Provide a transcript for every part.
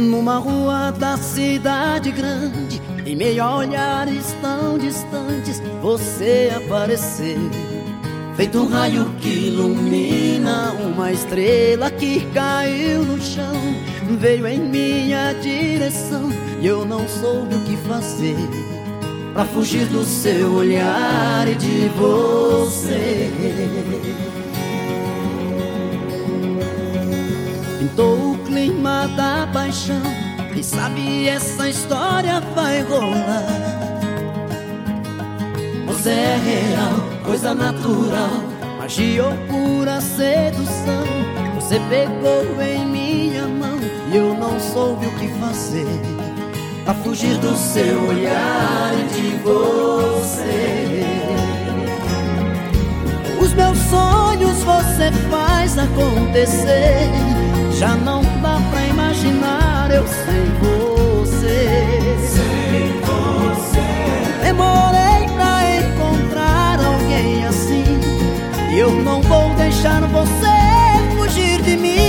Numa rua da cidade grande, em meio a olhares tão distantes, você apareceu, feito um raio que ilumina uma estrela que caiu no chão. Veio em minha direção e eu não soube o que fazer pra fugir do seu olhar e de você. Pintou o clima da paixão, quem sabe essa história vai rolar. Você é real, coisa natural, magia ou pura sedução. Você pegou em minha mão e eu não soube o que fazer pra fugir do seu olhar e de você. Os meus sonhos você faz acontecer, já não dá pra imaginar eu sem você. Sem você. Demorei pra encontrar alguém assim, e eu não vou deixar você fugir de mim.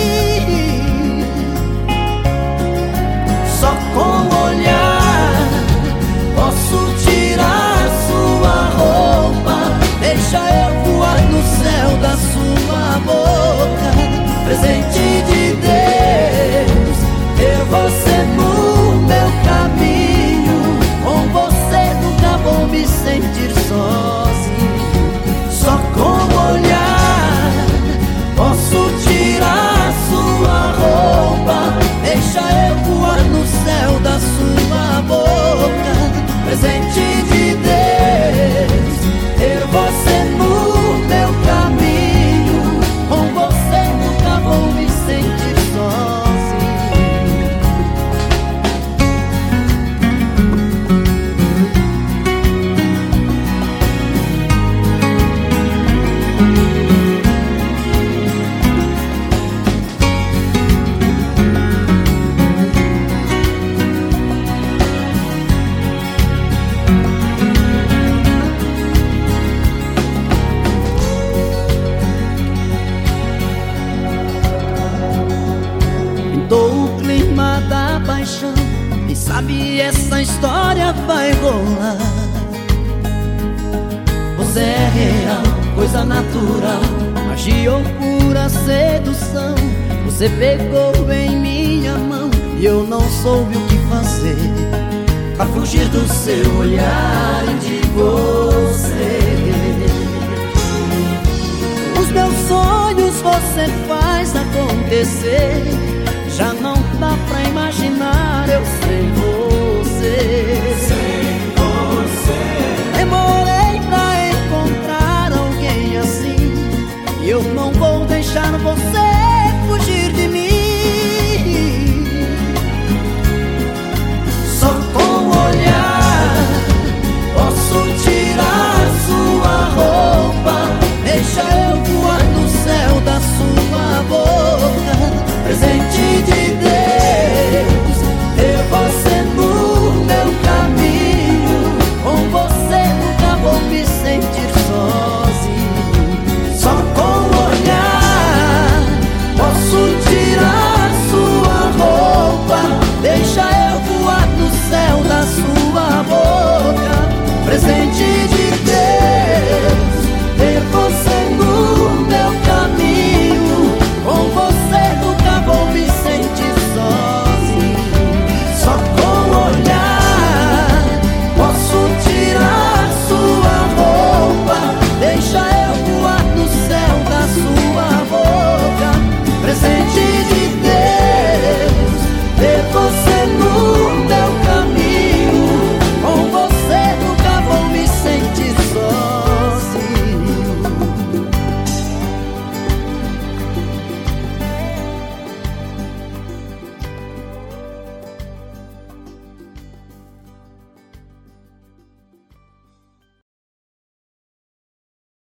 Só com o olhar posso tirar sua roupa, deixa eu voar no céu da sua boca. Presente de Deus, ter você no meu caminho. Com você nunca vou me sentir sozinho. Só com o olhar posso tirar sua roupa, deixa eu voar no céu da sua boca. Presente de Deus, ter você no meu caminho. Com você nunca vou me sentir sozinho. Pintou o clima da paixão, quem sabe essa história vai rolar. Você é real, coisa natural, magia ou pura sedução. Você pegou em minha mão e eu não soube o que fazer pra fugir do seu olhar e de você. Os meus sonhos você faz acontecer, já não dá pra imaginar eu